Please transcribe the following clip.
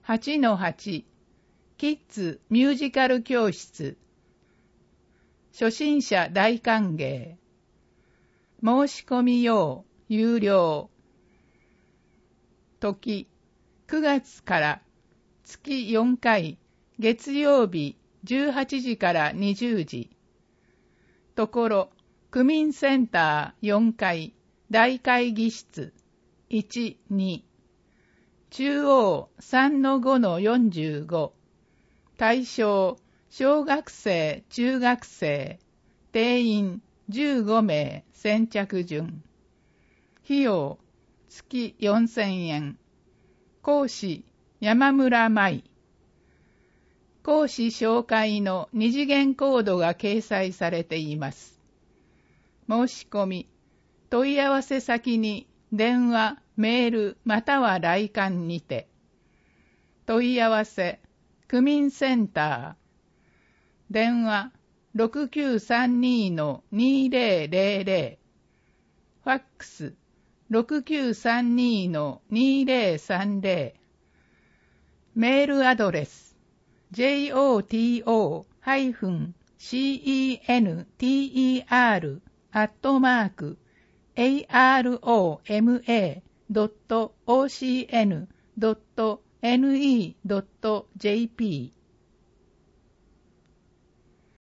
8-8 キッズミュージカル教室初心者大歓迎申し込み用有料時9月から月4回月曜日18時から20時ところ区民センター4階大会議室 1-2 中央 3-5-45 対象小学生中学生定員15名先着順費用月4000円講師山村舞講師紹介の二次元コードが掲載されています。申し込み問い合わせ先に電話、メールまたは来館にて問い合わせ区民センター電話 6932-2000 ファックス 6932-2030 メールアドレス joter@aroma.ocn.ne.jp